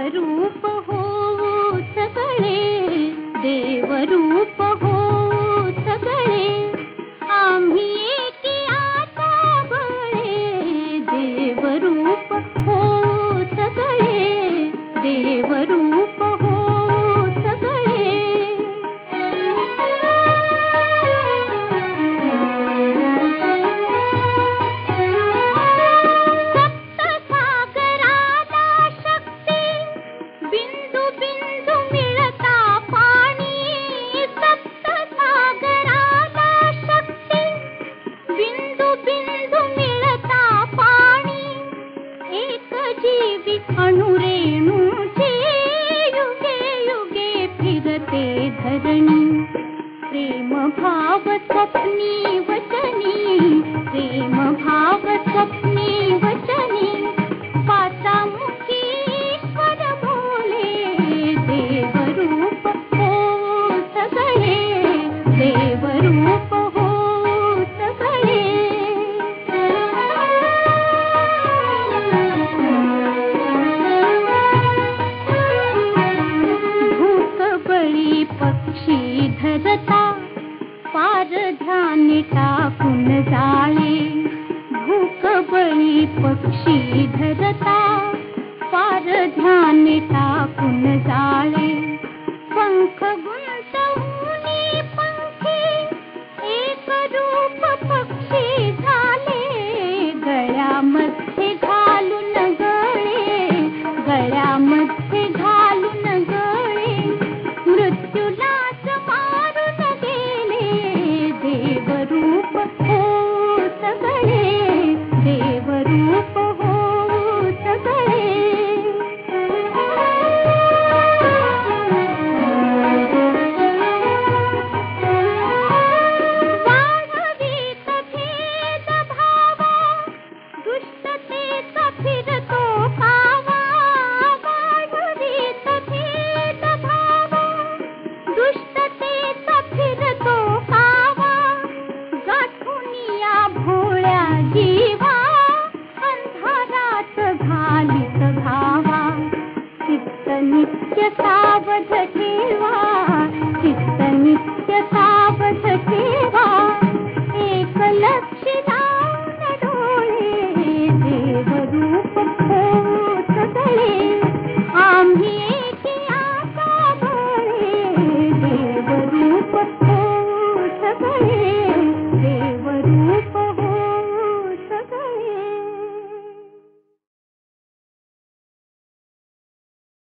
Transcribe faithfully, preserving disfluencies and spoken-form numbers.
देवरूप हो सगळे, देवरूप हो सगळे, आम्ही एकी आता बळे. देवरूप हो सगळे, देवरूप हो सगळे. सप्तसागराला शक्ती, बिंदू बिंदू मिळता पाणी. सप्तसागराला शक्ती, बिंदू बिंदू मिळता पाणी. एक जीवी अणुरेणूची युगे युगे फिरते धरणी. प्रेम भाव स्वप्नी वचनी, प्रेम भाव स्वप्नी वचनी. पाचामुखी ईश्वर बोले, देवरूप हो सगळे, देवरूप हो सगळे. भूकबळी पक्षी धरता, पार ध्यानी टाकून जाळे. भूकबळी पक्षी धरता, पार ध्यानी टाकून जाळे. पंख गुंतवूनी पंखी, एक रूप पक्षी झाले. गळ्यामध्ये घालून गळे, गळ्यामध्ये घालून गळे. मृत्यूलाच मारून गेले, देवरूप हो सगळे, देवरूप हो सगळे. वाढवीत भेद भावा, दुष्टतेचा फिरतो कावा. वाढवीत भेद भावा, दुष्टतेचा फिरतो कावा. गाठून या भोळ्या जीवा, अंधारात घालीत घावा. चित्त नित्य सावध